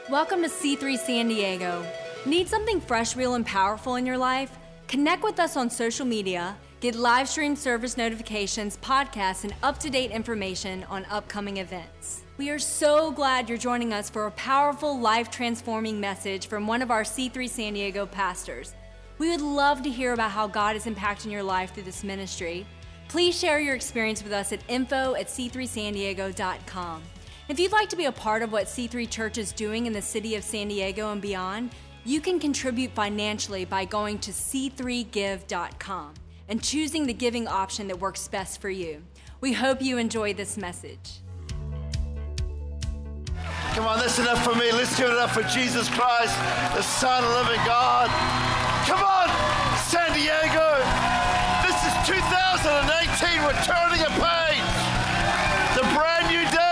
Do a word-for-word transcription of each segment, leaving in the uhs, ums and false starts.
Welcome to C three San Diego. Need something fresh, real, and powerful in your life? Connect with us on social media, get live stream service notifications, podcasts, and up-to-date information on upcoming events. We are so glad you're joining us for a powerful, life-transforming message from one of our C three San Diego pastors. We would love to hear about how God is impacting your life through this ministry. Please share your experience with us at info at c three san diego dot com. If you'd like to be a part of what C three Church is doing in the city of San Diego and beyond, you can contribute financially by going to c three give dot com and choosing the giving option that works best for you. We hope you enjoy this message. Come on, that's enough for me. Let's give it up for Jesus Christ, the Son of the living God. Come on, San Diego. This is two thousand eighteen. We're turning a page. It's a brand new day.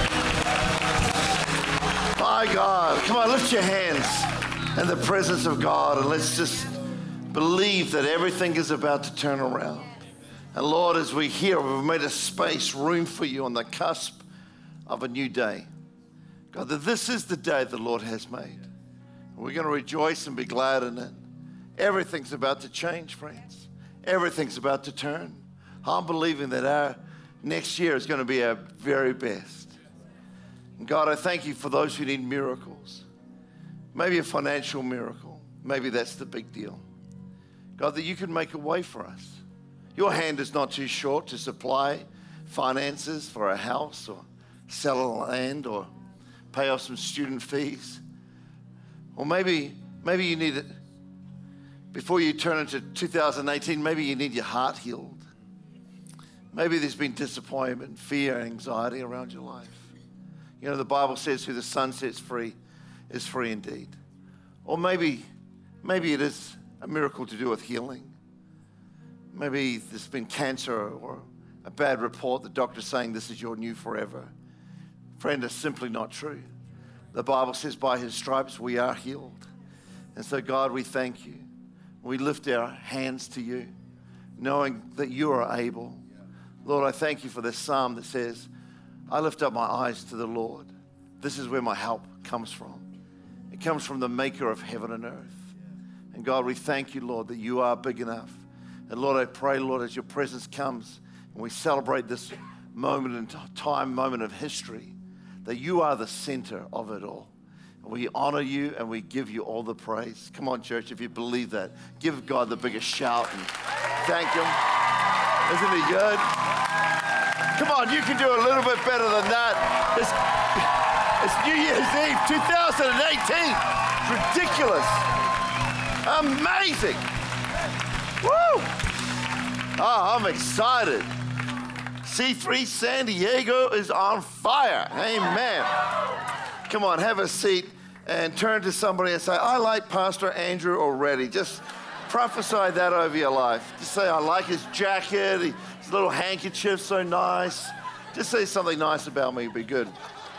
My God. Come on, lift your hands in the presence of God and let's just believe that everything is about to turn around. And Lord, as we hear, we've made a space, room for you on the cusp of a new day. God, that this is the day the Lord has made. We're going to rejoice and be glad in it. Everything's about to change, friends. Everything's about to turn. I'm believing that our next year is going to be our very best. And God, I thank you for those who need miracles. Maybe a financial miracle. Maybe that's the big deal. God, that you can make a way for us. Your hand is not too short to supply finances for a house or sell a land or pay off some student fees. Or maybe, maybe you need it, before you turn into two thousand eighteen, maybe you need your heart healed. Maybe there's been disappointment, fear, anxiety around your life. You know, the Bible says who the Son sets free is free indeed. Or maybe, maybe it is a miracle to do with healing. Maybe there's been cancer or a bad report, the doctor's saying this is your new forever. Friend, it's simply not true. The Bible says by his stripes we are healed. And so God, we thank you. We lift our hands to you, knowing that you are able. Lord, I thank you for this psalm that says, I lift up my eyes to the Lord. This is where my help comes from. It comes from the maker of heaven and earth. And God, we thank you, Lord, that you are big enough. And Lord, I pray, Lord, as your presence comes and we celebrate this moment in time, moment of history, that you are the center of it all. And we honor you and we give you all the praise. Come on, church, if you believe that, give God the biggest shout and thank him. Isn't he good? Come on, you can do a little bit better than that. It's, it's New Year's Eve, two thousand eighteen. It's ridiculous. Amazing. Woo! Oh, I'm excited. C three San Diego is on fire. Amen. Come on, have a seat and turn to somebody and say, I like Pastor Andrew already. Just prophesy that over your life. Just say, I like his jacket, his little handkerchief, so nice. Just say something nice about me, be good.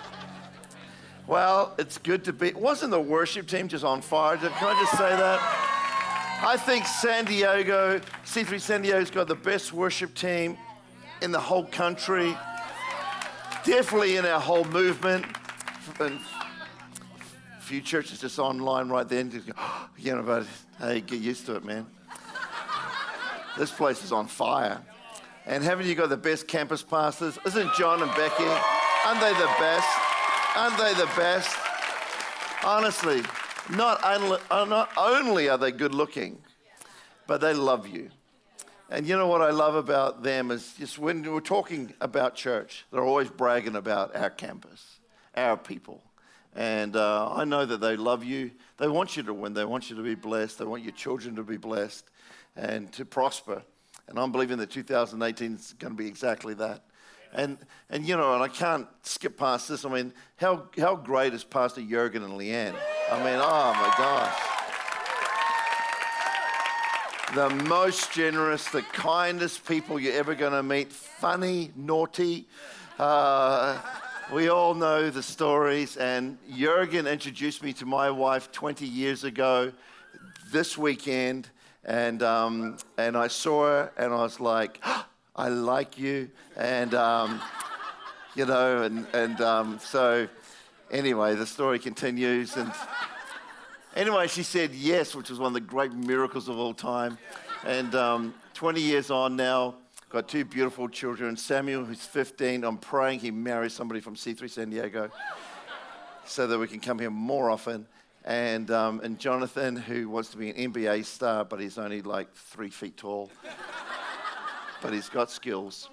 Well, it's good to be. Wasn't the worship team just on fire? Can I just say that? I think San Diego, C three San Diego's got the best worship team in the whole country, definitely in our whole movement. And a few churches just online right then, just go, oh, you know, but hey, get used to it, man. This place is on fire. And haven't you got the best campus pastors? Isn't John and Becky, aren't they the best? Aren't they the best? Honestly, not only, not only are they good looking, but they love you. And you know what I love about them is just when we're talking about church, they're always bragging about our campus, our people. And uh, I know that they love you. They want you to win. They want you to be blessed. They want your children to be blessed and to prosper. And I'm believing that two thousand eighteen is going to be exactly that. And, and you know, and I can't skip past this. I mean, how, how great is Pastor Jurgen and Leanne? I mean, oh my gosh. The most generous, the kindest people you're ever going to meet. Funny, naughty. Uh, we all know the stories. And Jurgen introduced me to my wife twenty years ago this weekend. And um, and I saw her and I was like, oh, I like you. And, um, you know, and, and um, so Anyway, the story continues. And anyway, she said yes, which was one of the great miracles of all time. And um, twenty years on now, got two beautiful children. Samuel, who's fifteen, I'm praying he marries somebody from C three San Diego so that we can come here more often. And, um, and Jonathan, who wants to be an N B A star, but he's only like three feet tall. But he's got skills.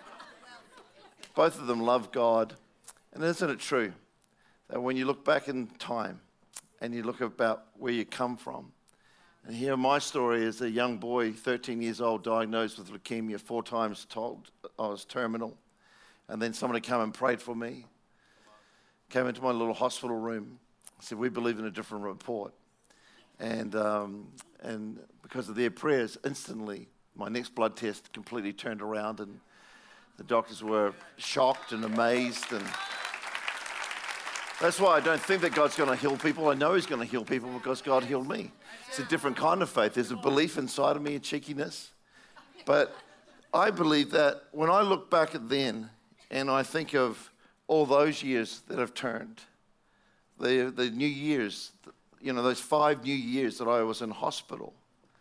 Both of them love God. And isn't it true that when you look back in time and you look about where you come from, and here my story is a young boy, thirteen years old, diagnosed with leukemia, four times told I was terminal. And then somebody came and prayed for me, came into my little hospital room, said, we believe in a different report. And, um, and because of their prayers, instantly, my next blood test completely turned around, and the doctors were shocked and amazed. And that's why I don't think that God's going to heal people. I know he's going to heal people because God healed me. It's a different kind of faith. There's a belief inside of me, a cheekiness. But I believe that when I look back at then and I think of all those years that have turned, the, the new years, you know, those five new years that I was in hospital,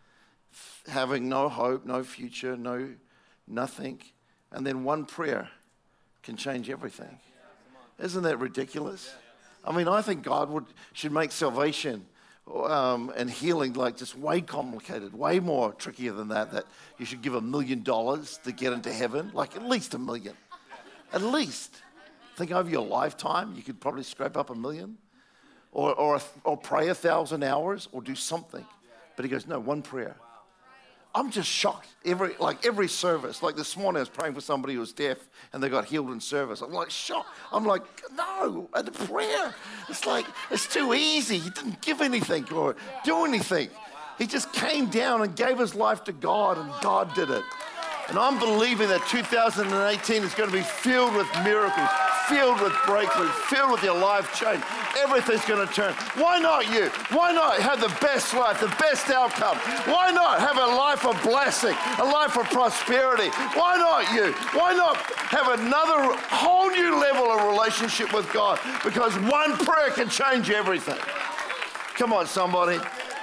having no hope, no future, no nothing, and then one prayer can change everything. Isn't that ridiculous? I mean, I think God would should make salvation um, and healing like just way complicated, way more trickier than that, that you should give a million dollars to get into heaven, like at least a million. At least. Think over your lifetime, you could probably scrape up a million. Or, or, or pray a thousand hours or do something. But he goes, no, one prayer. I'm just shocked. Every like every service, like this morning I was praying for somebody who was deaf and they got healed in service. I'm like shocked. I'm like, no, and the prayer. It's like, it's too easy. He didn't give anything or do anything. He just came down and gave his life to God, and God did it. And I'm believing that two thousand eighteen is going to be filled with miracles, filled with breakthrough, filled with your life change. Everything's going to turn. Why not you? Why not have the best life, the best outcome? Why not have a life of blessing, a life of prosperity? Why not you? Why not have another whole new level of relationship with God? Because one prayer can change everything. Come on, somebody.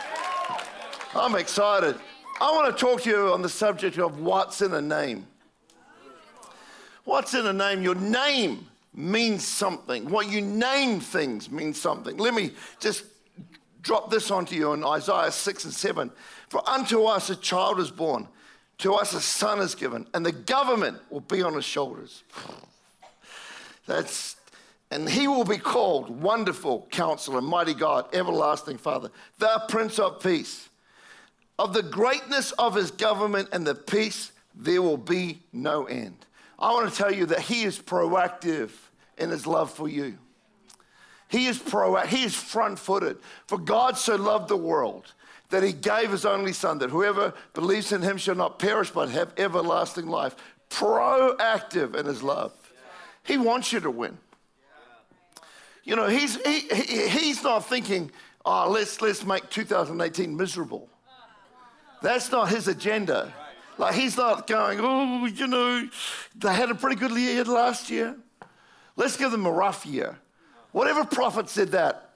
I'm excited. I want to talk to you on the subject of what's in a name. What's in a name? Your name means something. What you name things means something. Let me just drop this onto you in Isaiah six and seven. For unto us a child is born, to us a son is given, and the government will be on his shoulders. That's, and he will be called Wonderful Counselor, Mighty God, Everlasting Father, the Prince of Peace. Of the greatness of his government and the peace, there will be no end. I want to tell you that he is proactive in his love for you. He is proactive. He is front-footed. For God so loved the world that he gave his only son, that whoever believes in him shall not perish but have everlasting life. Proactive in his love. He wants you to win. You know, he's he, he he's not thinking, oh, let's let's make two thousand eighteen miserable. That's not his agenda. Like, he's not going, oh, you know, they had a pretty good year last year. Let's give them a rough year. Whatever prophet said that,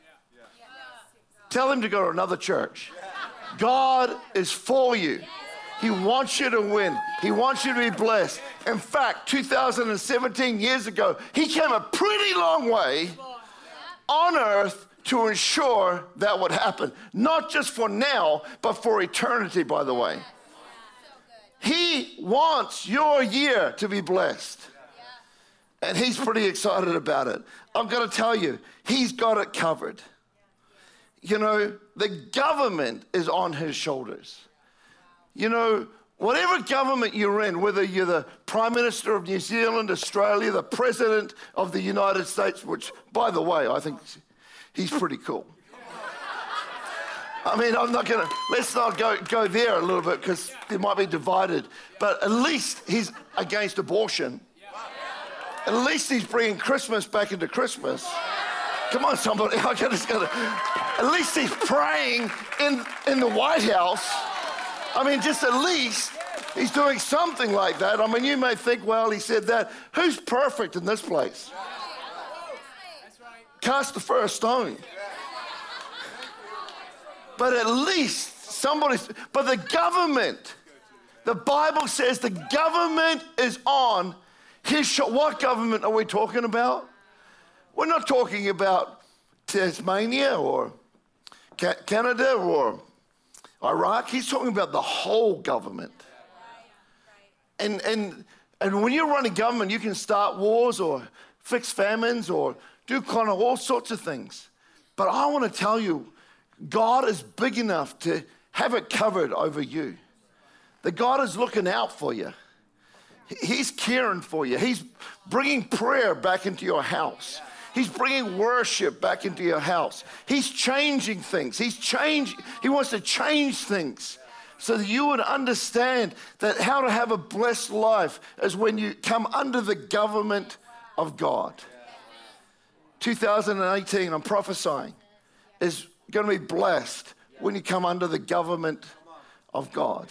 tell him to go to another church. God is for you. He wants you to win. He wants you to be blessed. In fact, two thousand seventeen years ago, he came a pretty long way on earth to ensure that would happen. Not just for now, but for eternity, by the way. He wants your year to be blessed. And he's pretty excited about it. I'm going to tell you, he's got it covered. You know, the government is on his shoulders. You know, whatever government you're in, whether you're the Prime Minister of New Zealand, Australia, the President of the United States, which, by the way, I think he's pretty cool. I mean, I'm not going to, let's not go, go there a little bit because they might be divided. But at least he's against abortion. At least he's bringing Christmas back into Christmas. Come on, somebody. I just gotta, at least he's praying in, in the White House. I mean, just at least he's doing something like that. I mean, you may think, well, he said that. Who's perfect in this place? cast the first stone. But at least somebody's, but the government, the Bible says the government is on his shoulder. What government are we talking about? We're not talking about Tasmania or Canada or Iraq. He's talking about the whole government. And, and, and when you're running government, you can start wars or fix famines or do kind of all sorts of things. But I want to tell you, God is big enough to have it covered over you. That God is looking out for you. He's caring for you. He's bringing prayer back into your house. He's bringing worship back into your house. He's changing things. He's changing. He wants to change things so that you would understand that how to have a blessed life is when you come under the government of God. two thousand eighteen, I'm prophesying, is going to be blessed when you come under the government of God.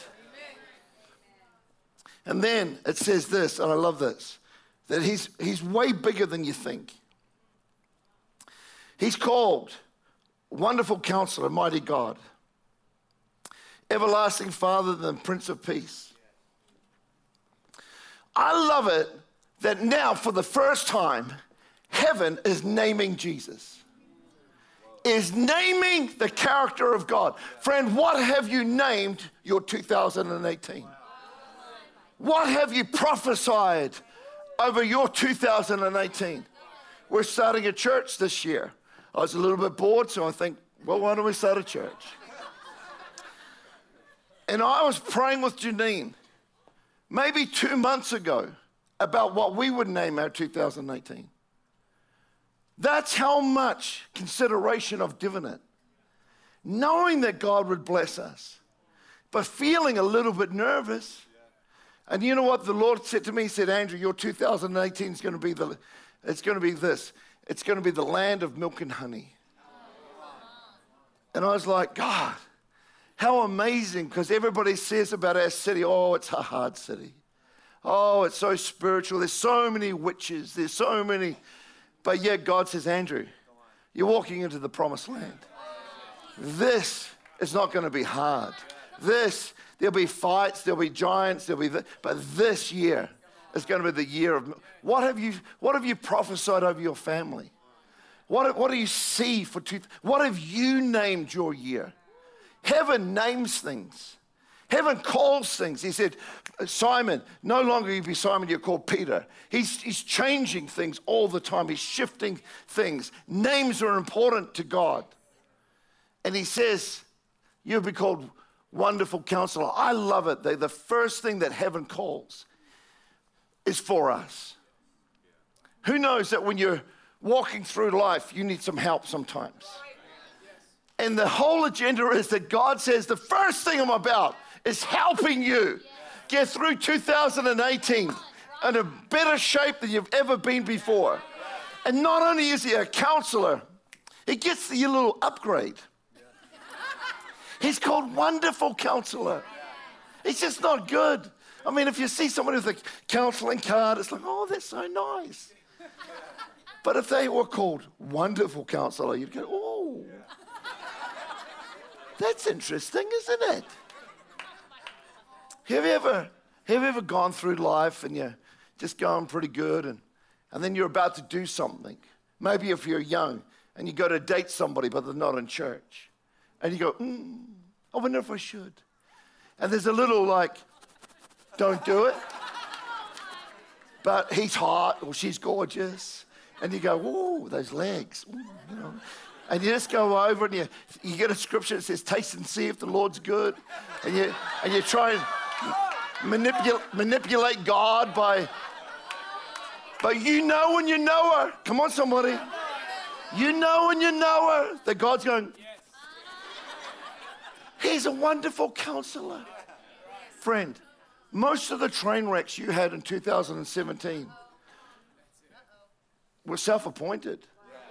And then it says this, and I love this, that he's, he's way bigger than you think. He's called Wonderful Counselor, Mighty God, Everlasting Father, and Prince of Peace. I love it that now, for the first time, heaven is naming Jesus, is naming the character of God. Friend, what have you named your two thousand eighteen? What have you prophesied over your two thousand eighteen? We're starting a church this year. I was a little bit bored, so I think, well, why don't we start a church? And I was praying with Janine maybe two months ago about what we would name our two thousand eighteen. That's how much consideration I've given it. Knowing that God would bless us, but feeling a little bit nervous. And you know what the Lord said to me? He said, Andrew, your two thousand eighteen is going to be the, it's going to be this. It's going to be the land of milk and honey. And I was like, God, how amazing, because everybody says about our city, oh, it's a hard city. Oh, it's so spiritual. There's so many witches. There's so many. But yet God says, Andrew, you're walking into the promised land. This is not going to be hard. This, there'll be fights, there'll be giants, there'll be this, but this year is going to be the year of, what have you, what have you prophesied over your family? What, what do you see for two, what have you named your year? Heaven names things. Heaven calls things. He said, Simon, no longer you be Simon, you're called Peter. He's, he's changing things all the time. He's shifting things. Names are important to God. And he says, you'll be called Wonderful Counselor. I love it. The, the first thing that heaven calls is for us. Who knows that when you're walking through life, you need some help sometimes? And the whole agenda is that God says, the first thing I'm about is helping you get through two thousand eighteen in a better shape than you've ever been before. And not only is he a counselor, he gets you a little upgrade. He's called Wonderful Counselor. He's just not good. I mean, if you see somebody with a counseling card, it's like, oh, that's so nice. But if they were called Wonderful Counselor, you'd go, oh, that's interesting, isn't it? Have you ever, have you ever gone through life and you're just going pretty good and, and then you're about to do something? Maybe if you're young and you go to date somebody but they're not in church. And you go, mm, I wonder if I should. And there's a little like, don't do it. But he's hot or she's gorgeous. And you go, ooh, those legs. Ooh, you know. And you just go over and you, you get a scripture that says, taste and see if the Lord's good. And you, and you try and manipulate, manipulate God by, but you know when you know her. Come on, somebody. You know when you know her that God's going, he's a wonderful counselor. Friend, most of the train wrecks you had in two thousand seventeen were self-appointed.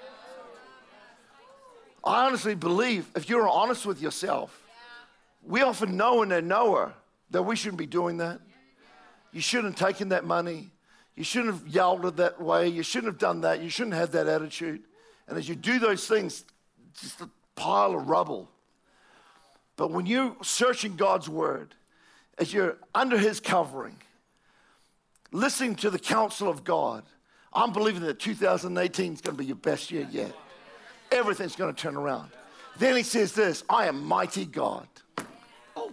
I honestly believe if you're honest with yourself, we often know in our knower that we shouldn't be doing that. You shouldn't have taken that money. You shouldn't have yelled it that way. You shouldn't have done that. You shouldn't have that attitude. And as you do those things, just a pile of rubble. But when you're searching God's word, as you're under his covering, listening to the counsel of God, I'm believing that two thousand eighteen is going to be your best year yet. Everything's going to turn around. Then he says this, I am mighty God. Oh.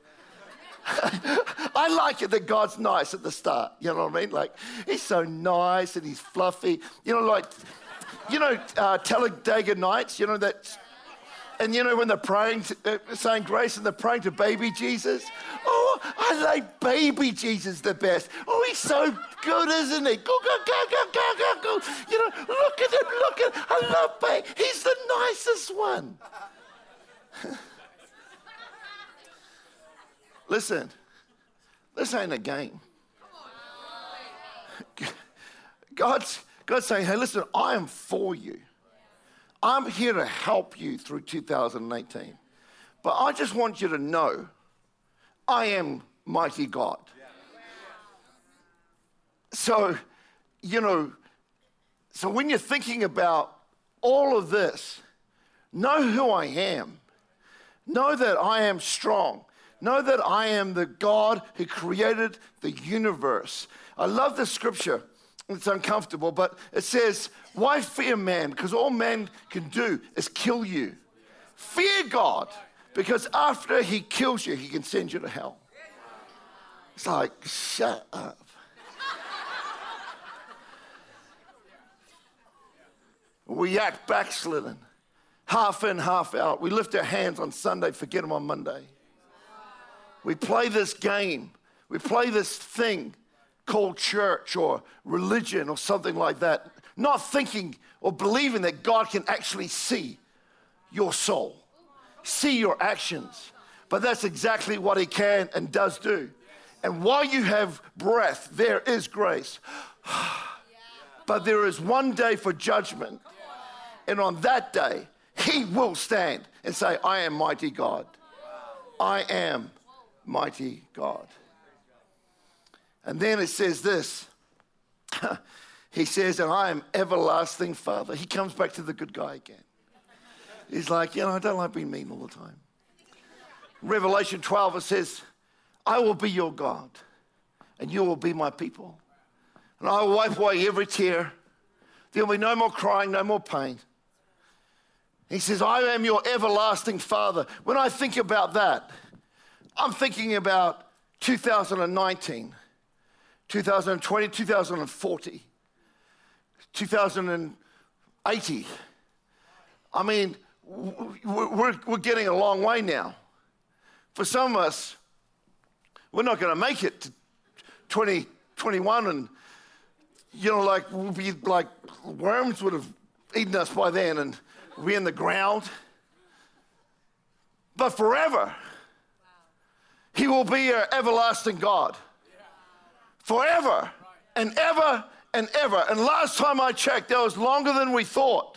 I like it that God's nice at the start. You know what I mean? Like, he's so nice and he's fluffy. You know, like, you know, uh, Talladega Nights, you know, that, and you know when they're praying, to, uh, saying grace and they're praying to baby Jesus? Oh, I like baby Jesus the best. Oh, he's so good, isn't he? Go, go, go, go, go, go, go. You know, look at him, look at him. I love baby. He's the nicest one. Listen, this ain't a game. God's, God's saying, hey, listen, I am for you. I'm here to help you through two thousand eighteen. But I just want you to know, I am mighty God. So, you know, so when you're thinking about all of this, know who I am. Know that I am strong. Know that I am the God who created the universe. I love this scripture. It's uncomfortable, but it says, why fear man? Because all man can do is kill you. Fear God, because after he kills you, he can send you to hell. It's like, shut up. We act backslidden, half in, half out. We lift our hands on Sunday, forget them on Monday. We play this game. We play this thing called church or religion or something like that, not thinking or believing that God can actually see your soul, see your actions. But that's exactly what he can and does do. And while you have breath, there is grace. But there is one day for judgment. And on that day, he will stand and say, I am mighty God. I am mighty God. And then it says this. He says, and I am everlasting Father. He comes back to the good guy again. He's like, you know, I don't like being mean all the time. Revelation twelve, it says, I will be your God, and you will be my people. And I will wipe away every tear. There will be no more crying, no more pain. He says, I am your everlasting Father. When I think about that, I'm thinking about two thousand nineteen, two thousand twenty, two thousand forty, two thousand eighty. I mean, we're, we're getting a long way now. For some of us, we're not going to make it to twenty twenty-one, and, you know, like, we'll be like, worms would have eaten us by then, and we'll be in the ground. But forever, he will be our everlasting God. Forever and ever and ever. And last time I checked, that was longer than we thought.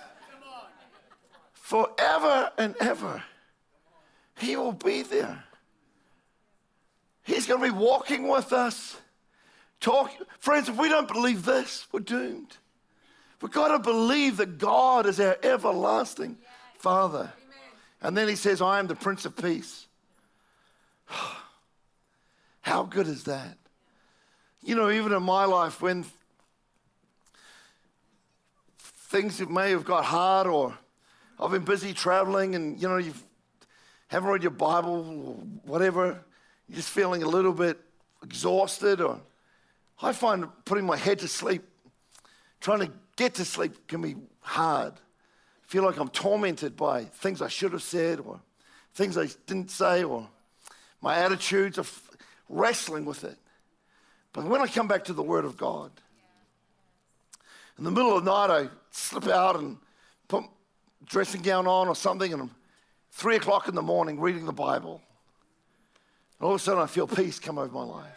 Forever and ever. He will be there. He's going to be walking with us. Talk. Friends, if we don't believe this, we're doomed. We've got to believe that God is our everlasting Father. And then he says, I am the Prince of Peace. How good is that? You know, even in my life, when things may have got hard, or I've been busy traveling, and, you know, you haven't read your Bible or whatever, you're just feeling a little bit exhausted, or I find putting my head to sleep, trying to get to sleep can be hard. I feel like I'm tormented by things I should have said, or things I didn't say, or my attitudes of wrestling with it. But when I come back to the Word of God, in the middle of the night, I slip out and put a dressing gown on or something, and I'm three o'clock in the morning reading the Bible. And all of a sudden, I feel peace come over my life.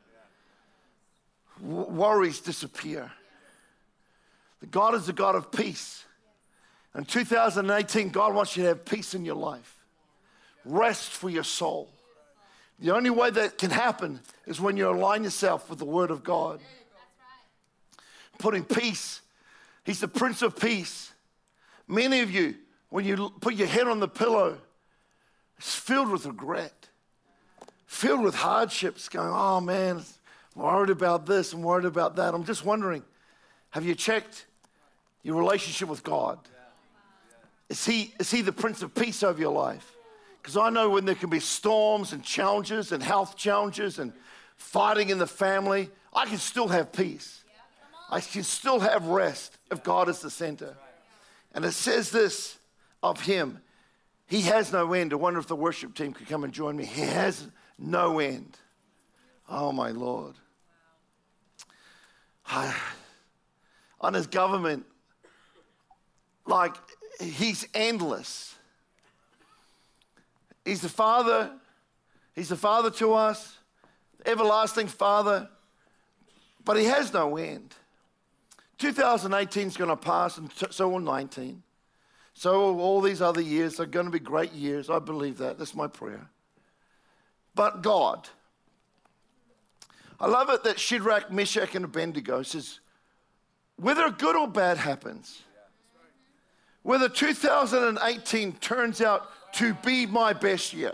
W- worries disappear. The God is the God of peace. In two thousand eighteen, God wants you to have peace in your life. Rest for your soul. The only way that can happen is when you align yourself with the Word of God. Putting peace. He's the Prince of Peace. Many of you, when you put your head on the pillow, it's filled with regret, filled with hardships, going, oh man, I'm worried about this, I'm worried about that. I'm just wondering, have you checked your relationship with God? Is he, is he the Prince of Peace over your life? Because I know when there can be storms and challenges and health challenges and fighting in the family, I can still have peace. I can still have rest if God is the center. And it says this of him, he has no end. I wonder if the worship team could come and join me. He has no end. Oh, my Lord. On his government, like, he's endless. He's the Father. He's the Father to us, the everlasting Father. But he has no end. two thousand eighteen is going to pass, and so will nineteen. So will all these other years are going to be great years. I believe that. That's my prayer. But God. I love it that Shadrach, Meshach, and Abednego says, whether good or bad happens, whether two thousand eighteen turns out to be my best year.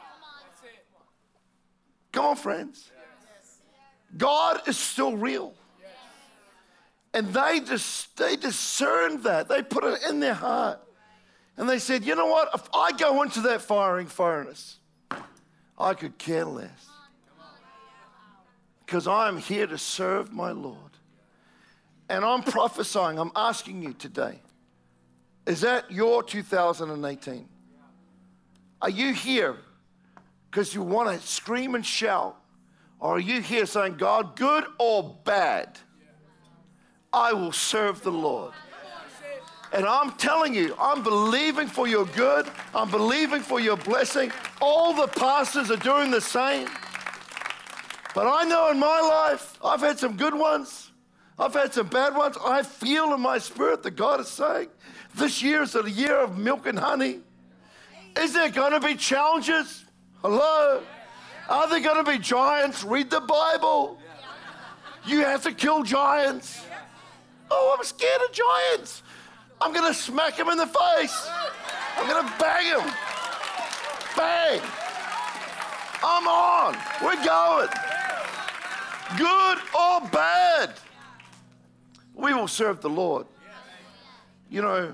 Come on, friends. God is still real. And they just they discerned that. They put it in their heart. And they said, you know what? If I go into that firing furnace, I could care less. Because I'm here to serve my Lord. And I'm prophesying, I'm asking you today, is that your two thousand eighteen? Are you here because you want to scream and shout? Or are you here saying, God, good or bad, I will serve the Lord? And I'm telling you, I'm believing for your good. I'm believing for your blessing. All the pastors are doing the same. But I know in my life, I've had some good ones. I've had some bad ones. I feel in my spirit that God is saying, this year is a year of milk and honey. Is there going to be challenges? Hello? Are there going to be giants? Read the Bible. You have to kill giants. Oh, I'm scared of giants. I'm going to smack him in the face. I'm going to bang him. Bang. I'm on. We're going. Good or bad, we will serve the Lord. You know,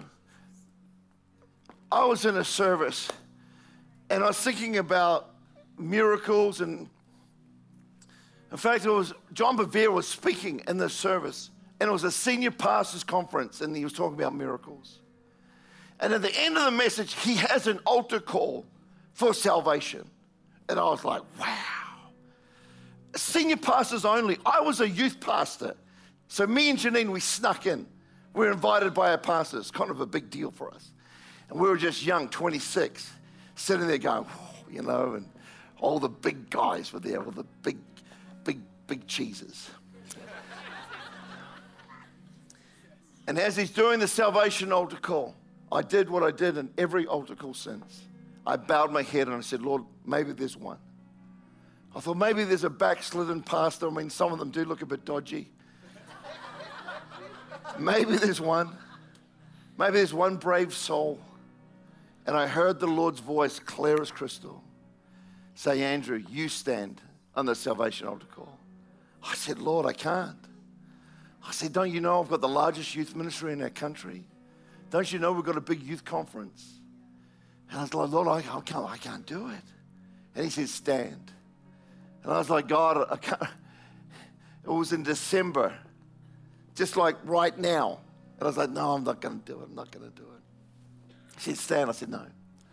I was in a service and I was thinking about miracles, and in fact, it was John Bevere was speaking in this service. And it was a senior pastors conference, and he was talking about miracles. And at the end of the message, he has an altar call for salvation. And I was like, wow. Senior pastors only. I was a youth pastor. So me and Janine, we snuck in. We were invited by our pastors. Kind of a big deal for us. And we were just young, twenty-six, sitting there going, you know, and all the big guys were there with the big, big, big cheeses. And as he's doing the salvation altar call, I did what I did in every altar call since. I bowed my head and I said, Lord, maybe there's one. I thought maybe there's a backslidden pastor. I mean, some of them do look a bit dodgy. Maybe there's one. Maybe there's one brave soul. And I heard the Lord's voice clear as crystal say, Andrew, you stand on the salvation altar call. I said, Lord, I can't. I said, don't you know I've got the largest youth ministry in our country? Don't you know we've got a big youth conference? And I was like, Lord, I can't, I can't do it. And he said, stand. And I was like, God, I can't. It was in December, just like right now. And I was like, no, I'm not going to do it. I'm not going to do it. He said, stand. I said, no.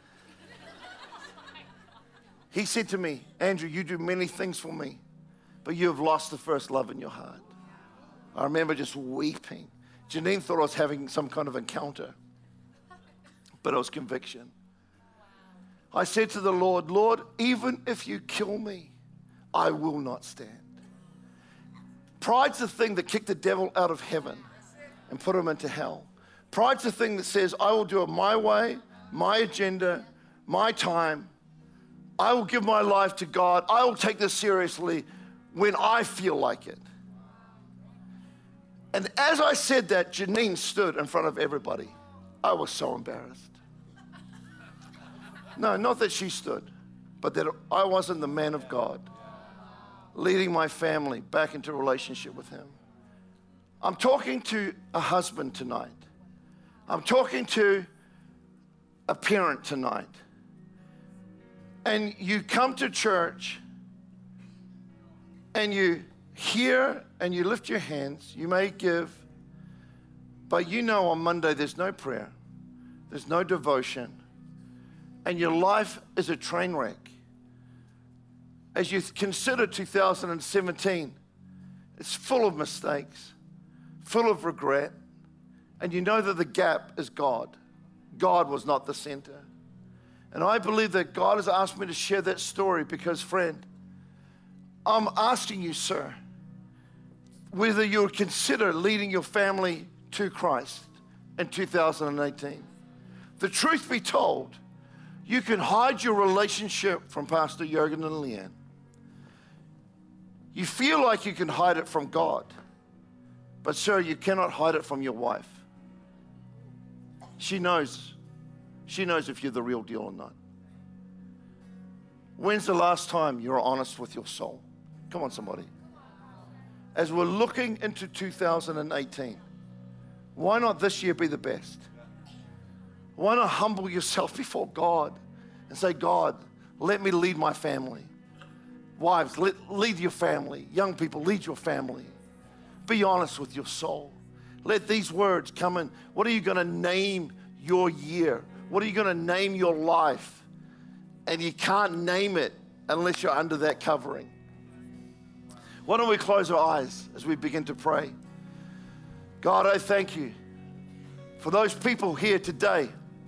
He said to me, Andrew, you do many things for me, but you have lost the first love in your heart. I remember just weeping. Janine thought I was having some kind of encounter, but it was conviction. I said to the Lord, Lord, even if you kill me, I will not stand. Pride's the thing that kicked the devil out of heaven and put him into hell. Pride's the thing that says, I will do it my way, my agenda, my time. I will give my life to God. I will take this seriously when I feel like it. And as I said that, Janine stood in front of everybody. I was so embarrassed. No, not that she stood, but that I wasn't the man of God leading my family back into a relationship with him. I'm talking to a husband tonight. I'm talking to a parent tonight. And you come to church and you hear and you lift your hands. You may give, but you know on Monday there's no prayer. There's no devotion. And your life is a train wreck. As you consider two thousand seventeen, it's full of mistakes, full of regret, and you know that the gap is God. God was not the center. And I believe that God has asked me to share that story because, friend, I'm asking you, sir, whether you would consider leading your family to Christ in two thousand eighteen. The truth be told, you can hide your relationship from Pastor Jurgen and Leanne. You feel like you can hide it from God, but sir, you cannot hide it from your wife. She knows. She knows if you're the real deal or not. When's the last time you were honest with your soul? Come on, somebody. As we're looking into two thousand eighteen, why not this year be the best? Why not humble yourself before God and say, God, let me lead my family. Wives, let, lead your family. Young people, lead your family. Be honest with your soul. Let these words come in. What are you going to name your year? What are you going to name your life? And you can't name it unless you're under that covering. Why don't we close our eyes as we begin to pray? God, I thank you for those people here today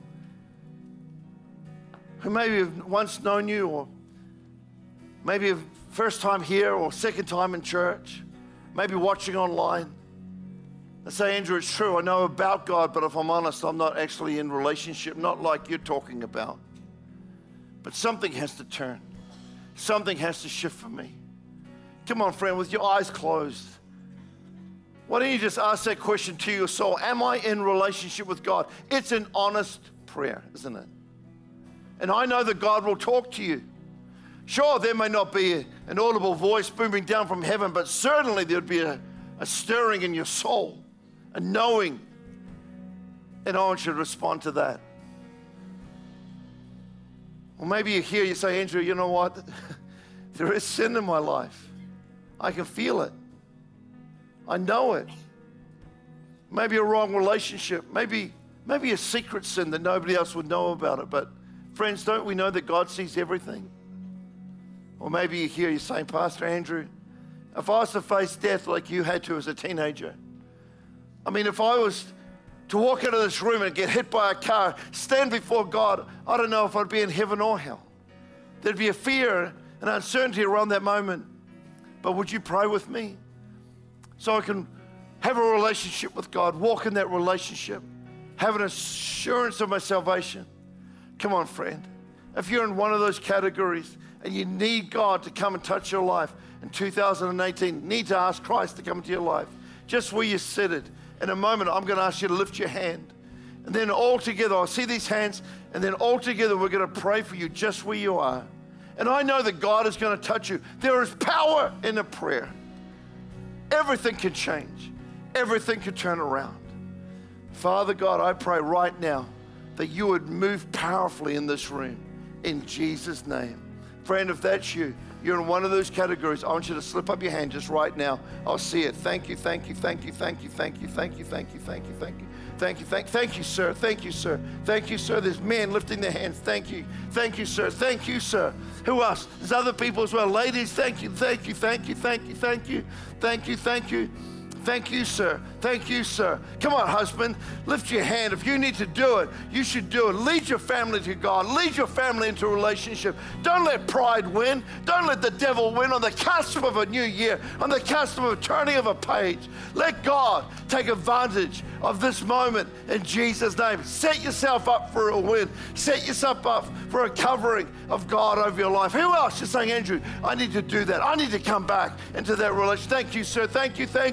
who maybe have once known you, or maybe first time here or second time in church, maybe watching online. They say, Andrew, it's true, I know about God, but if I'm honest, I'm not actually in relationship, not like you're talking about. But something has to turn. Something has to shift for me. Come on, friend, with your eyes closed. Why don't you just ask that question to your soul? Am I in relationship with God? It's an honest prayer, isn't it? And I know that God will talk to you. Sure, there may not be an audible voice booming down from heaven, but certainly there would be a, a stirring in your soul, a knowing. And I want you to respond to that. Or maybe you hear, you say, Andrew, you know what? There is sin in my life. I can feel it. I know it. Maybe a wrong relationship. Maybe, maybe a secret sin that nobody else would know about it. But friends, don't we know that God sees everything? Or maybe you hear you saying, Pastor Andrew, if I was to face death like you had to as a teenager, I mean, if I was to walk out of this room and get hit by a car, stand before God, I don't know if I'd be in heaven or hell. There'd be a fear and uncertainty around that moment. But would you pray with me so I can have a relationship with God, walk in that relationship, have an assurance of my salvation? Come on, friend. If you're in one of those categories and you need God to come and touch your life in two thousand eighteen, need to ask Christ to come into your life, just where you're seated, in a moment, I'm going to ask you to lift your hand. And then all together, I'll see these hands, and then all together, we're going to pray for you just where you are. And I know that God is going to touch you. There is power in a prayer. Everything can change. Everything can turn around. Father God, I pray right now that you would move powerfully in this room. In Jesus' name. Friend, if that's you, you're in one of those categories, I want you to slip up your hand just right now. I'll see it. Thank you, thank you, thank you, thank you, thank you, thank you, thank you, thank you, thank you. Thank you, thank, thank you, sir. Thank you, sir. Thank you, sir. There's men lifting their hands. Thank you. Thank you, sir. Thank you, sir. Who else? There's other people as well. Ladies, thank you, thank you, thank you, thank you, thank you, thank you, thank you. Thank you, sir. Thank you, sir. Come on, husband. Lift your hand. If you need to do it, you should do it. Lead your family to God. Lead your family into a relationship. Don't let pride win. Don't let the devil win on the cusp of a new year, on the cusp of a turning of a page. Let God take advantage of this moment in Jesus' name. Set yourself up for a win. Set yourself up for a covering of God over your life. Who else is saying, Andrew, I need to do that. I need to come back into that relationship. Thank you, sir. Thank you, thank you.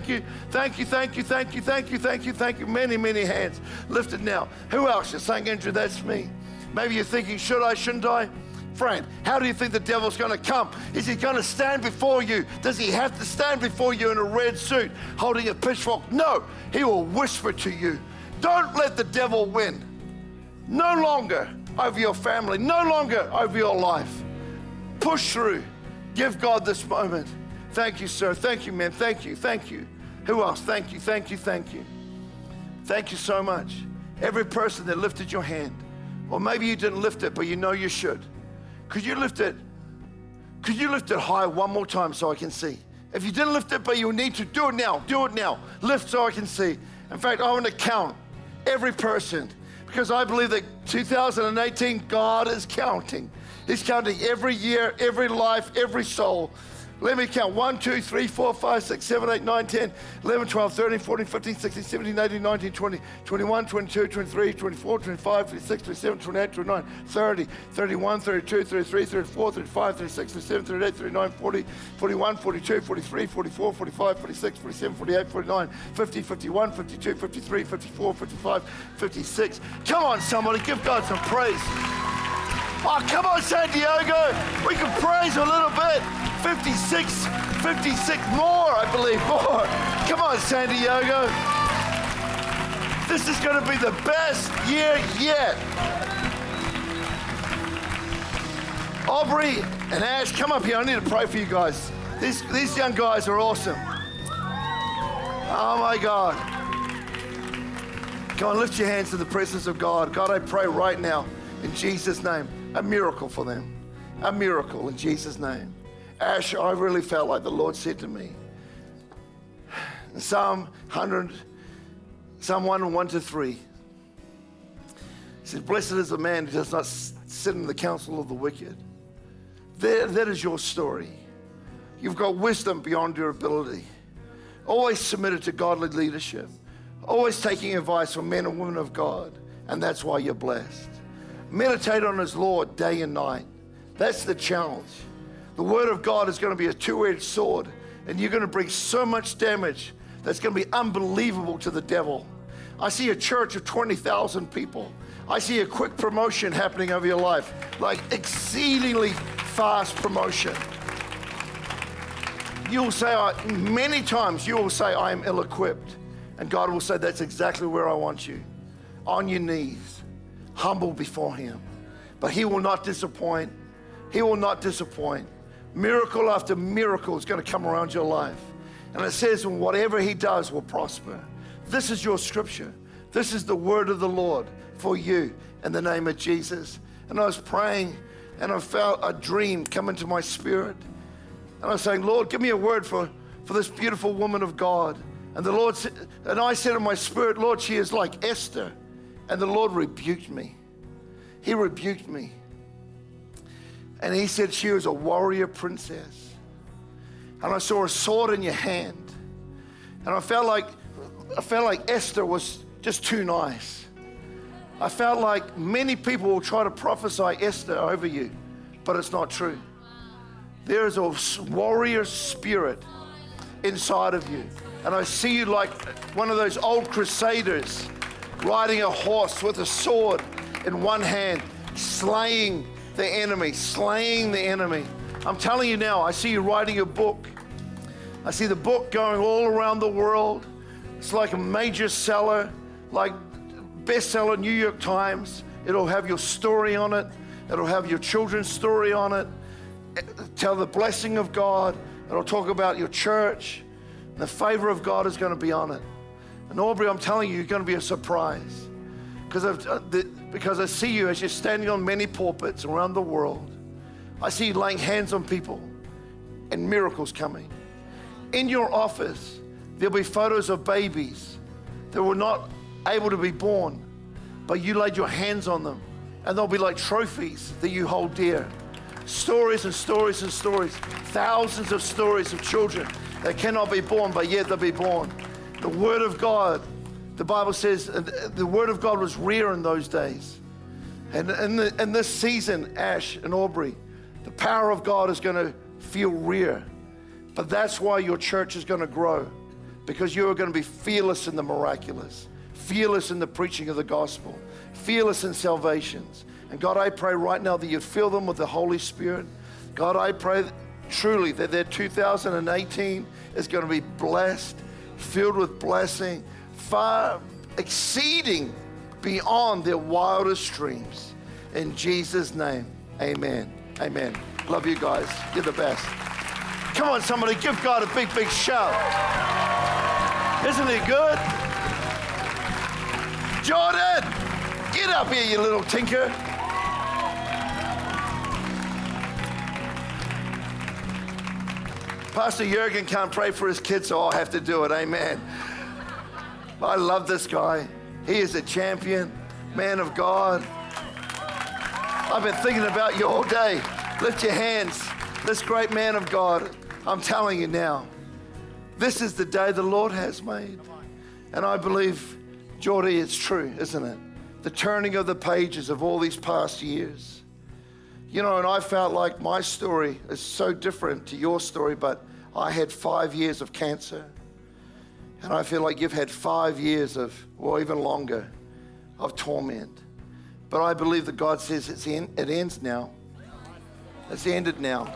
Thank you, thank you, thank you, thank you, thank you, thank you. Many, many hands lifted now. Who else? You're saying, Andrew, that's me. Maybe you're thinking, should I, shouldn't I? Friend, how do you think the devil's going to come? Is he going to stand before you? Does he have to stand before you in a red suit holding a pitchfork? No, he will whisper to you. Don't let the devil win. No longer over your family, no longer over your life. Push through. Give God this moment. Thank you, sir. Thank you, man. Thank you. Thank you. Who else? Thank you. Thank you. Thank you. Thank you so much. Every person that lifted your hand, or maybe you didn't lift it, but you know you should. Could you lift it? Could you lift it high one more time so I can see? If you didn't lift it, but you need to, do it now. Do it now. Lift so I can see. In fact, I want to count every person, because I believe that two thousand eighteen, God is counting. He's counting every year, every life, every soul. Let me count. one, two, three, four, five, six, seven, eight, nine, ten, eleven, twelve, thirteen, fourteen, fifteen, sixteen, seventeen, eighteen, nineteen, twenty, twenty-one, twenty-two, twenty-three, twenty-four, twenty-five, twenty-six, twenty-seven, twenty-eight, twenty-nine, thirty, thirty-one, thirty-two, thirty-three, thirty-four, thirty-five, thirty-six, thirty-seven, thirty-eight, thirty-nine, forty, forty-one, forty-two, forty-three, forty-four, forty-five, forty-six, forty-seven, forty-eight, forty-nine, fifty, fifty-one, fifty-two, fifty-three, fifty-four, fifty-five, fifty-six. Come on, somebody, give God some praise. Oh, come on, San Diego. We can praise a little bit. fifty-six, fifty-six more, I believe, more. Come on, San Diego. This is going to be the best year yet. Aubrey and Ash, come up here. I need to pray for you guys. These, these young guys are awesome. Oh, my God. Come on, lift your hands to the presence of God. God, I pray right now in Jesus' name, a miracle for them. A miracle in Jesus' name. Ash, I really felt like the Lord said to me, in Psalm one hundred, Psalm one, one to three, he says, blessed is the man who does not sit in the counsel of the wicked. That, that is your story. You've got wisdom beyond your ability. Always submitted to godly leadership. Always taking advice from men and women of God. And that's why you're blessed. Meditate on his law day and night. That's the challenge. The word of God is going to be a two-edged sword, and you're going to bring so much damage that's going to be unbelievable to the devil. I see a church of twenty thousand people. I see a quick promotion happening over your life, like exceedingly fast promotion. You'll say, many times you will say, I am ill-equipped. And God will say, that's exactly where I want you. On your knees, humble before him. But he will not disappoint. He will not disappoint. Miracle after miracle is going to come around your life. And it says, whatever he does will prosper. This is your scripture. This is the word of the Lord for you in the name of Jesus. And I was praying and I felt a dream come into my spirit. And I was saying, Lord, give me a word for, for this beautiful woman of God. And the Lord said, and I said in my spirit, Lord, she is like Esther. And the Lord rebuked me. He rebuked me. And he said she was a warrior princess. And I saw a sword in your hand. And I felt like, I felt like Esther was just too nice. I felt like many people will try to prophesy Esther over you, but it's not true. There is a warrior spirit inside of you. And I see you like one of those old crusaders riding a horse with a sword in one hand, slaying the enemy, slaying the enemy. I'm telling you now, I see you writing a book. I see the book going all around the world. It's like a major seller, like bestseller, New York Times. It'll have your story on it. It'll have your children's story on it. Tell the blessing of God. It'll talk about your church. The favor of God is going to be on it. And Aubrey, I'm telling you, you're going to be a surprise. Because of, uh, the, because I see you as you're standing on many pulpits around the world. I see you laying hands on people and miracles coming. In your office, there'll be photos of babies that were not able to be born, but you laid your hands on them, and they'll be like trophies that you hold dear. Stories and stories and stories, thousands of stories of children that cannot be born, but yet they'll be born. The Word of God, the Bible says, the Word of God was rare in those days. And in, the, in this season, Ash and Aubrey, the power of God is going to feel rare. But that's why your church is going to grow. because you are going to be fearless in the miraculous, fearless in the preaching of the gospel, fearless in salvations. And God, I pray right now that you'd fill them with the Holy Spirit. God, I pray truly that their two thousand eighteen is going to be blessed, filled with blessing, far exceeding beyond their wildest dreams. In Jesus' name, amen. Amen. Love you guys. You're the best. Come on, somebody, give God a big, big shout. Isn't he good? Jordan, get up here, you little tinker. Pastor Jurgen can't pray for his kids, so I'll have to do it. Amen. I love this guy. He is a champion, man of God. I've been thinking about you all day. Lift your hands. This great man of God, I'm telling you now, this is the day the Lord has made. And I believe, Geordie, it's true, isn't it? The turning of the pages of all these past years. You know, and I felt like my story is so different to your story, but I had five years of cancer. And I feel like you've had five years of, or even longer, of torment. But I believe that God says it's en- it ends now. It's ended now.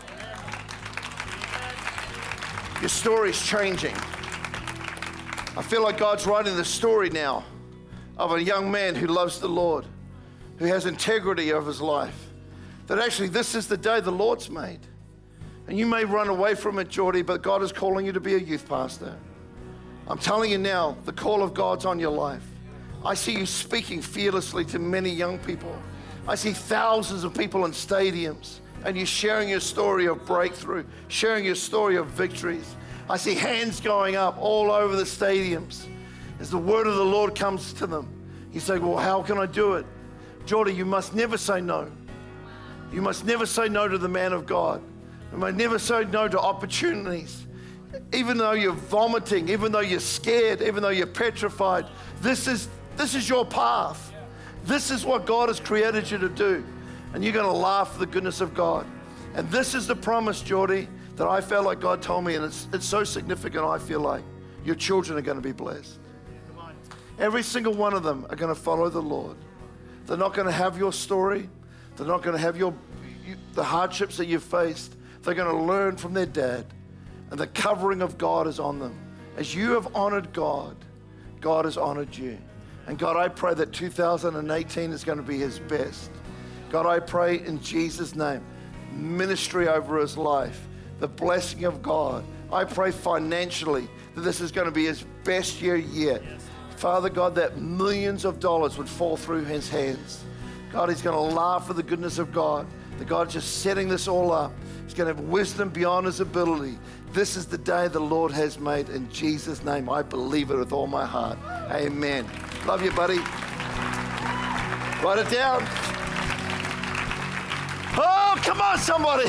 Your story's changing. I feel like God's writing the story now of a young man who loves the Lord, who has integrity of his life. That actually this is the day the Lord's made. And you may run away from it, Geordie, but God is calling you to be a youth pastor. I'm telling you now, the call of God's on your life. I see you speaking fearlessly to many young people. I see thousands of people in stadiums, and you're sharing your story of breakthrough, sharing your story of victories. I see hands going up all over the stadiums as the word of the Lord comes to them. You say, well, how can I do it? Geordie, you must never say no. You must never say no to the man of God. You must never say no to opportunities. Even though you're vomiting, even though you're scared, even though you're petrified, this is, this is your path. This is what God has created you to do. And you're going to laugh at the goodness of God. And this is the promise, Geordie, that I felt like God told me, and it's, it's so significant, I feel like. Your children are going to be blessed. Every single one of them are going to follow the Lord. They're not going to have your story. They're not going to have your you, the hardships that you've faced. They're going to learn from their dad. And the covering of God is on them. As you have honored God, God has honored you. And God, I pray that two thousand eighteen is going to be his best. God, I pray in Jesus' name, ministry over his life, the blessing of God. I pray financially that this is going to be his best year yet. Father God, that millions of dollars would fall through his hands. God, he's going to laugh at the goodness of God. That God's just setting this all up. He's going to have wisdom beyond his ability. This is the day the Lord has made. In Jesus' name, I believe it with all my heart. Amen. Love you, buddy. Write it down. Oh, come on, somebody.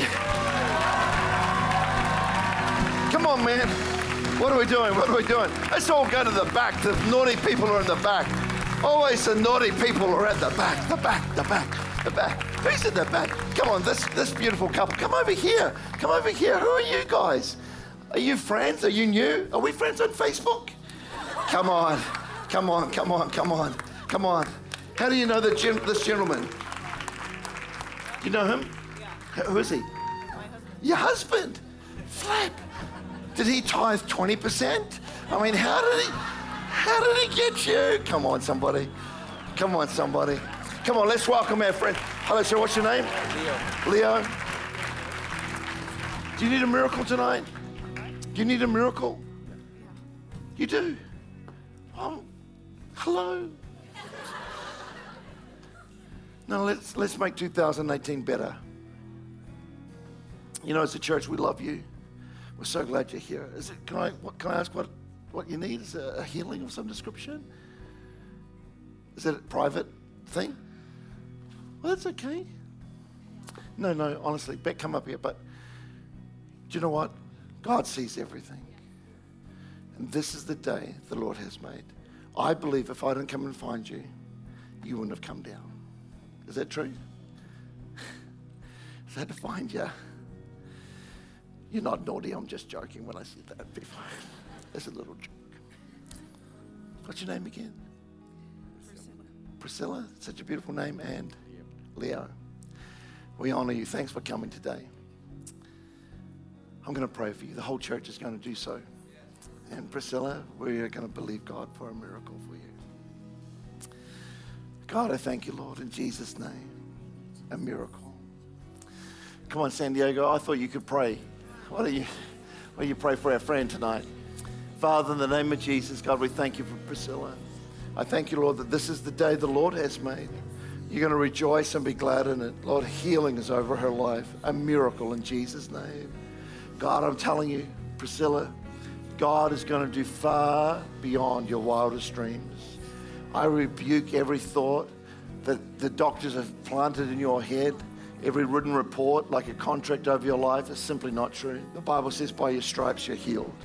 Come on, man. What are we doing? What are we doing? Let's all go to the back. The naughty people are in the back. Always the naughty people are at the back, the back, the back, the back. Who's in the back? Come on, this, this beautiful couple. Come over here. Come over here. Who are you guys? Are you friends? Are you new? Are we friends on Facebook? Come on. Come on, come on, come on, come on. How do you know the gen- this gentleman? You know him? Yeah. Who is he? My husband. Your husband? Flap. Did he tithe twenty percent? I mean, how did he, how did he get you? Come on, somebody. Come on, somebody. Come on, let's welcome our friend. Hello, sir, what's your name? Leo. Leo. Do you need a miracle tonight? Do you need a miracle? You do? Oh, hello. No, let's let's make two thousand eighteen better. You know, as a church, we love you. We're so glad you're here. Is it? Can I? What, can I ask what what you need? Is it a healing of some description? Is it a private thing? Well, that's okay. No, no. Honestly, Beck, come up here. But do you know what? God sees everything, and this is the day the Lord has made. I believe if I didn't come and find you, you wouldn't have come down. Is that true? Is that to find you? You're not naughty, I'm just joking when I said that before. There's a little joke. What's your name again? Priscilla. Priscilla, such a beautiful name. And Leo, we honor you. Thanks for coming today. I'm going to pray for you. The whole church is going to do so. And Priscilla, we're going to believe God for a miracle for you. God, I thank you, Lord, in Jesus' name. A miracle. Come on, San Diego. I thought you could pray. Why don't you, why don't you pray for our friend tonight? Father, in the name of Jesus, God, we thank you for Priscilla. I thank you, Lord, that this is the day the Lord has made. You're going to rejoice and be glad in it. Lord, healing is over her life. A miracle in Jesus' name. God, I'm telling you, Priscilla, God is going to do far beyond your wildest dreams. I rebuke every thought that the doctors have planted in your head. Every written report, like a contract over your life, is simply not true. The Bible says by your stripes you're healed.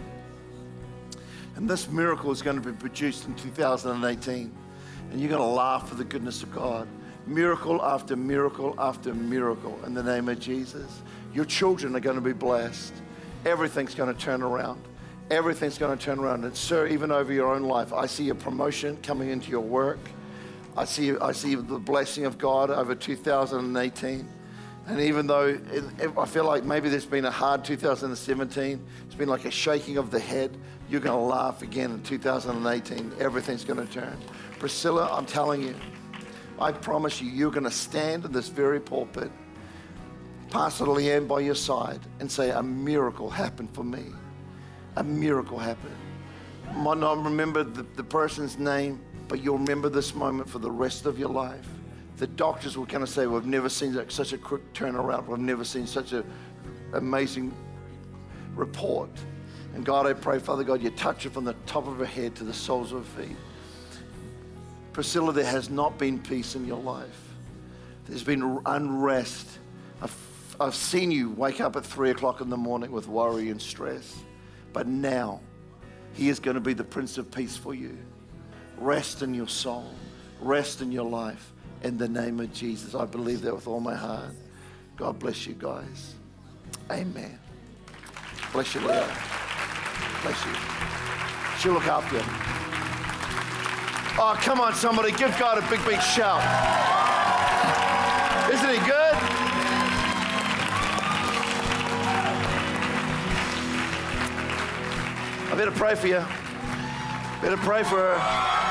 And this miracle is going to be produced in two thousand eighteen. And you're going to laugh for the goodness of God. Miracle after miracle after miracle in the name of Jesus. Your children are going to be blessed. Everything's going to turn around. Everything's going to turn around. And sir, even over your own life, I see a promotion coming into your work. I see, I see the blessing of God over two thousand eighteen. And even though it, it, I feel like maybe there's been a hard two thousand seventeen, it's been like a shaking of the head, you're going to laugh again in two thousand eighteen. Everything's going to turn. Priscilla, I'm telling you, I promise you, you're going to stand in this very pulpit, Pastor Leanne by your side, and say, a miracle happened for me. A miracle happened. You might not remember the, the person's name, but you'll remember this moment for the rest of your life. The doctors were going to say, we've never seen such a quick turnaround. We've never seen such an amazing report. And God, I pray, Father God, you touch her from the top of her head to the soles of her feet. Priscilla, there has not been peace in your life. There's been unrest. I've, I've seen you wake up at three o'clock in the morning with worry and stress. But now, he is going to be the Prince of Peace for you. Rest in your soul. Rest in your life. In the name of Jesus, I believe that with all my heart. God bless you guys. Amen. Bless you, Leo. Bless you. She'll look after you. Oh, come on, somebody. Give God a big, big shout. Isn't he good? I better pray for you. Better pray for her.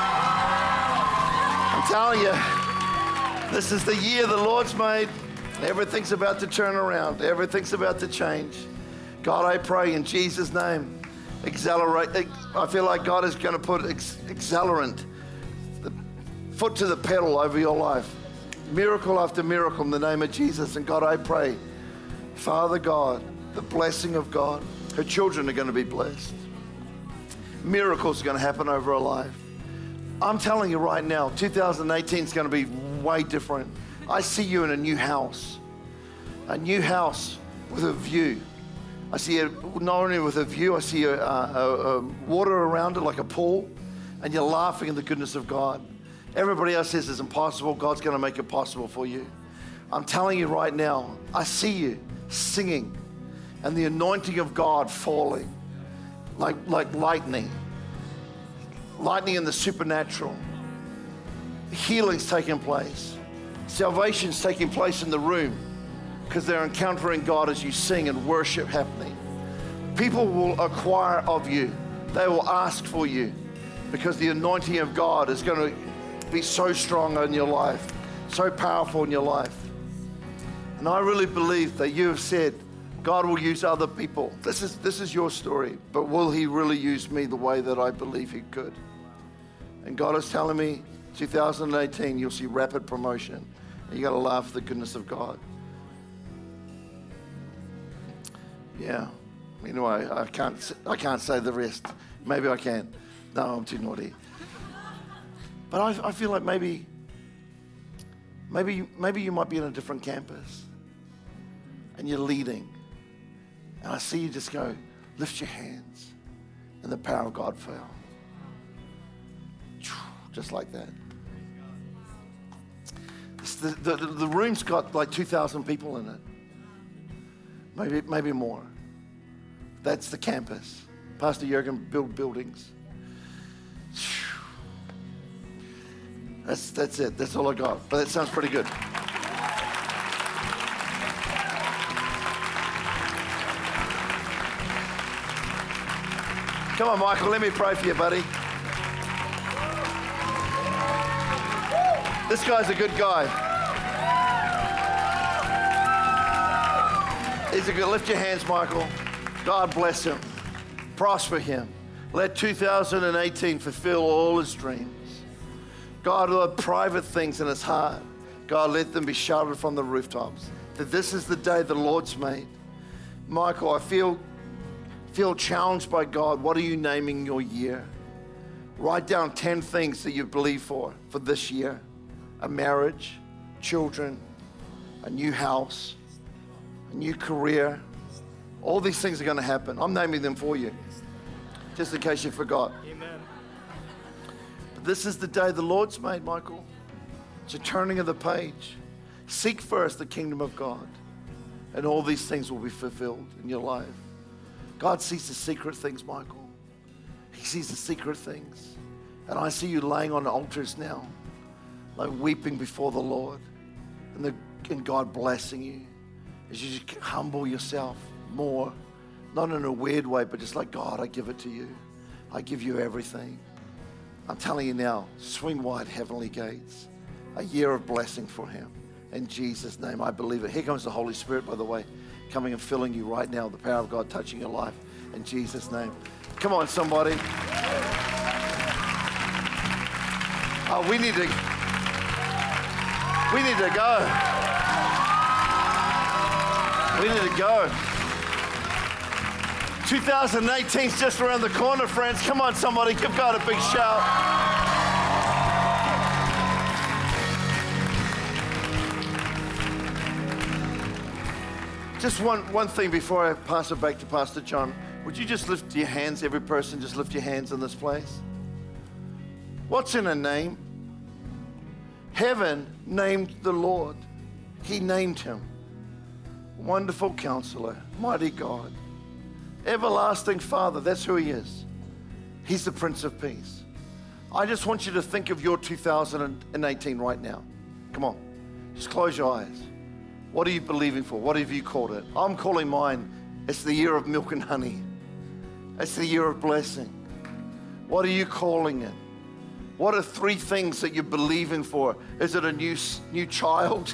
I'm telling you. This is the year the Lord's made. Everything's about to turn around. Everything's about to change. God, I pray in Jesus' name, accelerate. I feel like God is going to put accelerant, the foot to the pedal over your life. Miracle after miracle in the name of Jesus. And God, I pray, Father God, the blessing of God. Her children are going to be blessed. Miracles are going to happen over her life. I'm telling you right now, two thousand eighteen is going to be way different. I see you in a new house, a new house with a view. I see it not only with a view, I see a, a, a water around it like a pool, and you're laughing in the goodness of God. Everybody else says it's impossible. God's going to make it possible for you. I'm telling you right now, I see you singing and the anointing of God falling like, like lightning. Lightning in the supernatural. Healing's taking place. Salvation's taking place in the room because they're encountering God as you sing and worship happening. People will acquire of you. They will ask for you because the anointing of God is going to be so strong in your life, so powerful in your life. And I really believe that you have said, God will use other people. This is, this is your story, but will he really use me the way that I believe he could? And God is telling me, two thousand eighteen, you'll see rapid promotion. And you got to laugh at the goodness of God. Yeah. Anyway, I can't, I can't say the rest. Maybe I can. No, I'm too naughty. But I, I feel like maybe, maybe, maybe you might be in a different campus and you're leading. And I see you just go, lift your hands, and the power of God fell. Just like that. The, the, the room's got like two thousand people in it. Maybe, maybe more. That's the campus. Pastor Jurgen, build buildings. That's, that's it. That's all I got. But that sounds pretty good. Come on, Michael, let me pray for you, buddy. This guy's a good guy. He's a good, lift your hands, Michael. God bless him. Prosper him. Let two thousand eighteen fulfill all his dreams. God, Lord, private things in his heart, God, let them be shouted from the rooftops. That this is the day the Lord's made. Michael, I feel Feel challenged by God. What are you naming your year? Write down ten things that you believe for, for this year. A marriage, children, a new house, a new career. All these things are going to happen. I'm naming them for you, just in case you forgot. Amen. But this is the day the Lord's made, Michael. It's a turning of the page. Seek first the kingdom of God, and all these things will be fulfilled in your life. God sees the secret things, Michael. He sees the secret things. And I see you laying on altars now, like weeping before the Lord, and, the, and God blessing you as you just humble yourself more, not in a weird way, but just like, God, I give it to you. I give you everything. I'm telling you now, swing wide heavenly gates, a year of blessing for him. In Jesus' name, I believe it. Here comes the Holy Spirit, by the way, coming and filling you right now, the power of God touching your life in Jesus' name. Come on, somebody. Oh, we need to, we need to go. We need to go. two thousand eighteen is just around the corner, friends. Come on, somebody, give God a big shout. Just one, one thing before I pass it back to Pastor John. Would you just lift your hands, every person, just lift your hands in this place? What's in a name? Heaven named the Lord. He named him. Wonderful Counselor, Mighty God, Everlasting Father. That's who he is. He's the Prince of Peace. I just want you to think of your two thousand eighteen right now. Come on, just close your eyes. What are you believing for? What have you called it? I'm calling mine, it's the year of milk and honey. It's the year of blessing. What are you calling it? What are three things that you're believing for? Is it a new new child?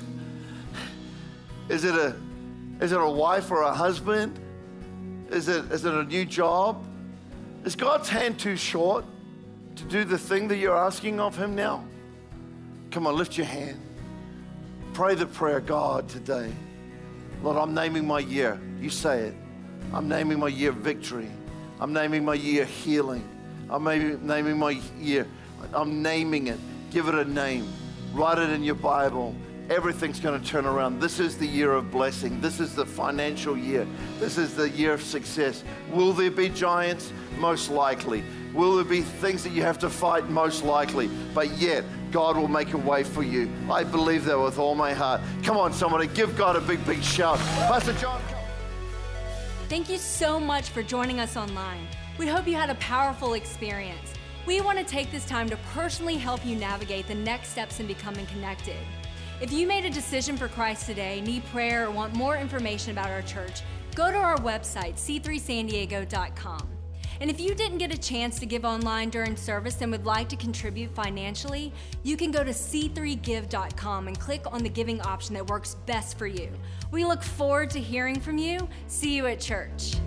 Is it a is it a wife or a husband? Is it is it a new job? Is God's hand too short to do the thing that you're asking of him now? Come on, lift your hand. Pray the prayer, God, today. Lord, I'm naming my year. You say it. I'm naming my year victory. I'm naming my year healing. I'm naming my year. I'm naming it. Give it a name. Write it in your Bible. Everything's going to turn around. This is the year of blessing. This is the financial year. This is the year of success. Will there be giants? Most likely. Will there be things that you have to fight? Most likely. But yet, God will make a way for you. I believe that with all my heart. Come on, somebody, give God a big, big shout. Pastor John. Thank you so much for joining us online. We hope you had a powerful experience. We want to take this time to personally help you navigate the next steps in becoming connected. If you made a decision for Christ today, need prayer, or want more information about our church, go to our website, c three san diego dot com. And if you didn't get a chance to give online during service and would like to contribute financially, you can go to c three give dot com and click on the giving option that works best for you. We look forward to hearing from you. See you at church.